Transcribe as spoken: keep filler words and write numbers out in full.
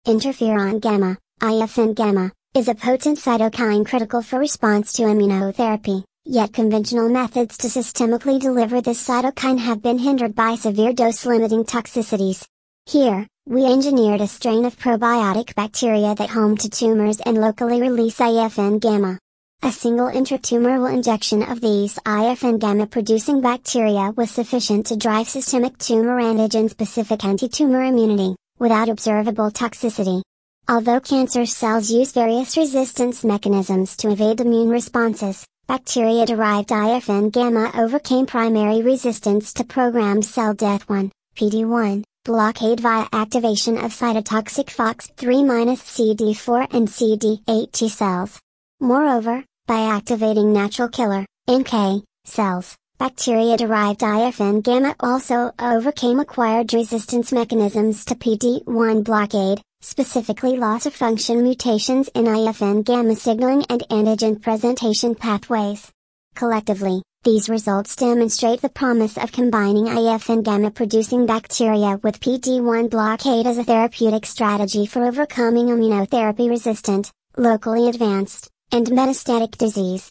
Interferon gamma, I F N gamma, is a potent cytokine critical for response to immunotherapy, yet conventional methods to systemically deliver this cytokine have been hindered by severe dose-limiting toxicities. Here, we engineered a strain of probiotic bacteria that home to tumors and locally release I F N gamma. A single intratumoral injection of these I F N gamma producing bacteria was sufficient to drive systemic tumor antigen-specific anti-tumor immunity, without observable toxicity. Although cancer cells use various resistance mechanisms to evade immune responses, bacteria-derived I F N gamma overcame primary resistance to programmed cell death one, P D one, blockade via activation of cytotoxic F O X three C D four and C D eight T cells. Moreover, by activating natural killer, N K, cells, bacteria-derived I F N gamma also overcame acquired resistance mechanisms to P D one blockade, specifically loss-of-function mutations in I F N gamma signaling and antigen presentation pathways. Collectively, these results demonstrate the promise of combining I F N gamma-producing bacteria with P D one blockade as a therapeutic strategy for overcoming immunotherapy-resistant, locally advanced, and metastatic disease.